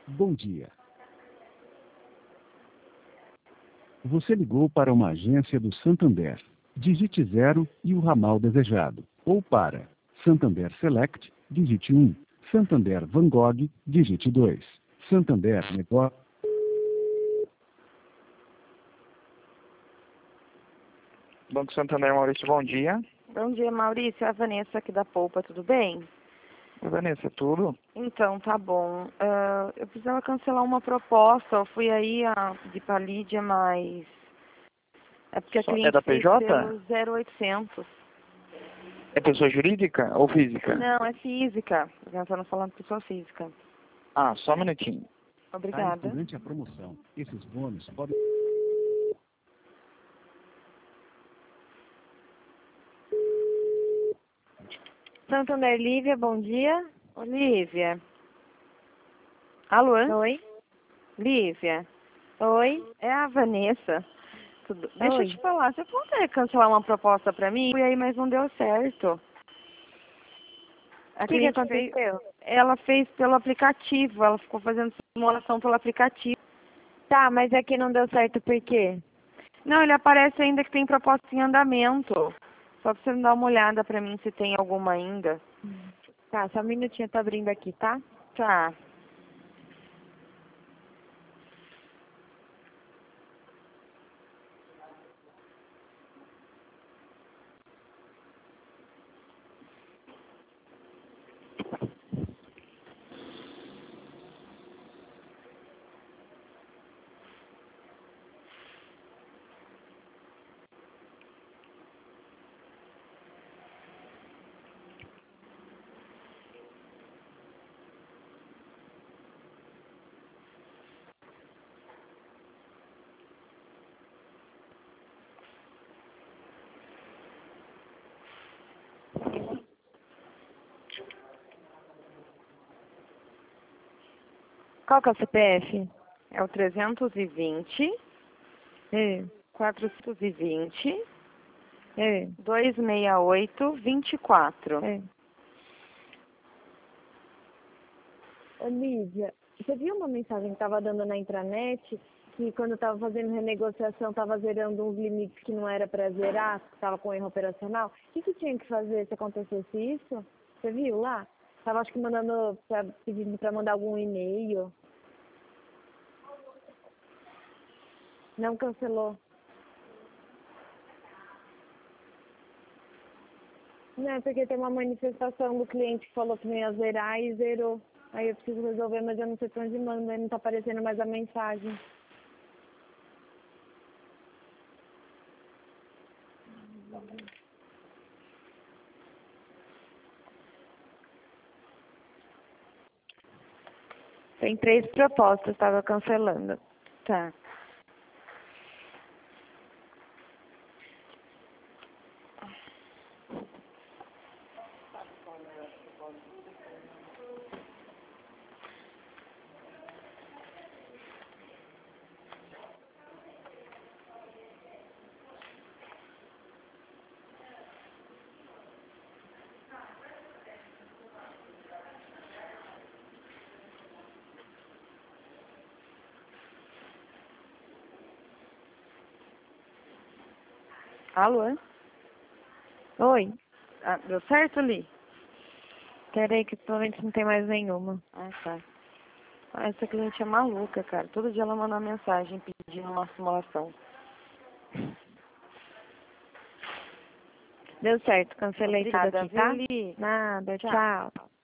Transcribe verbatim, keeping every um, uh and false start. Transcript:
Bom dia. Você ligou para uma agência do Santander. Digite zero e o ramal desejado. Ou para Santander Select, digite um. Santander Van Gogh, digite dois. Santander Negócio. Banco Santander, Maurício, bom dia. Bom dia, Maurício. É a Vanessa aqui da Polpa, tudo bem? Oi, Vanessa, tudo? Então, tá bom. Uh, eu precisava cancelar uma proposta. Eu fui aí a pedir pra Lídia, mas... É porque a Só- cliente é da fez P J? pelo zero oitocentos. É pessoa jurídica ou física? Não, é física. Eu estava falando pessoa física. Ah, só um minutinho. Obrigada. Durante a promoção, esses bônus podem... Santander Lívia, bom dia. Olívia. Alô? Oi. Lívia. Oi. É a Vanessa. Tudo... Deixa Oi. eu te falar. Você consegue cancelar uma proposta pra mim? Fui aí, mas não deu certo. A O que, que cliente aconteceu? fez... Ela fez pelo aplicativo. Ela ficou fazendo simulação pelo aplicativo. Tá, mas aqui não deu certo por quê? Não, ele aparece ainda que tem proposta em andamento. Só pra você me dar uma olhada pra mim se tem alguma ainda. Tá, só um minutinho, tô abrindo aqui, tá? Tá. Qual que é o C P F? É o trezentos e vinte, É, quatrocentos e vinte, é, duzentos e sessenta e oito, vinte e quatro. é. Ô, Lídia, você viu uma mensagem que tava dando na intranet que quando eu tava fazendo renegociação tava zerando uns limites que não era pra zerar, que tava com erro operacional? O que que tinha que fazer se acontecesse isso? Você viu lá? Tava acho que mandando, pra, pedindo pra mandar algum e-mail. Não cancelou. Não, é porque tem uma manifestação do cliente que falou que não ia zerar e zerou. Aí eu preciso resolver, mas eu não sei pra onde manda, aí não tá aparecendo mais a mensagem. Tem três propostas, tava cancelando. Tá. Alô? Oi, Ah, deu certo, Li? peraí que provavelmente não tem mais nenhuma. Ah, tá. Ah, essa cliente é maluca, cara. Todo dia ela manda uma mensagem pedindo uma simulação. Deu certo, cancelei tudo Obrigada, aqui, tá? viu, Li? Nada, Tchau. tchau.